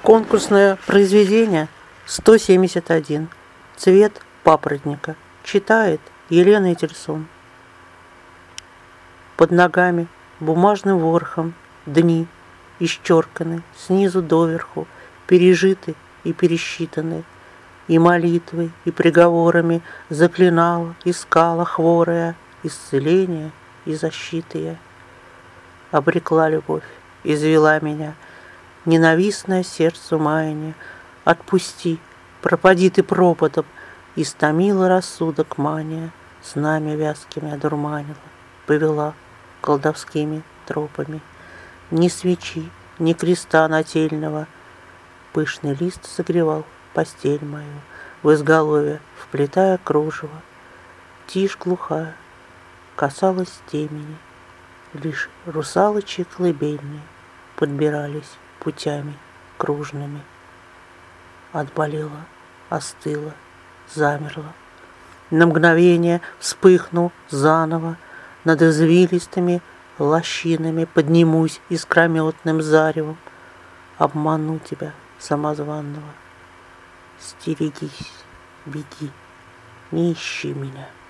Конкурсное произведение 171. Цвет папоротника. Читает Елена Этельсон. Под ногами бумажным ворохом дни исчерканы снизу доверху, пережиты и пересчитаны, и молитвой, и приговорами заклинала, искала хворая исцеления и защиты я. Обрекла любовь, извела меня, ненавистное сердцу маяние. Отпусти, пропади ты пропадом, истомила рассудок мания, снами вязкими одурманила, повела колдовскими тропами. Ни свечи, ни креста нательного, пышный лист согревал постель мою, в изголовье вплетая кружево. Тишь глухая касалась темени, лишь русалочьи колыбельные подбирались путями кружными. Отболела, остыла, замерла. На мгновение вспыхну заново, над извилистыми лощинами поднимусь искрометным заревом. Обману тебя, самозванного. Стерегись, беги, не ищи меня.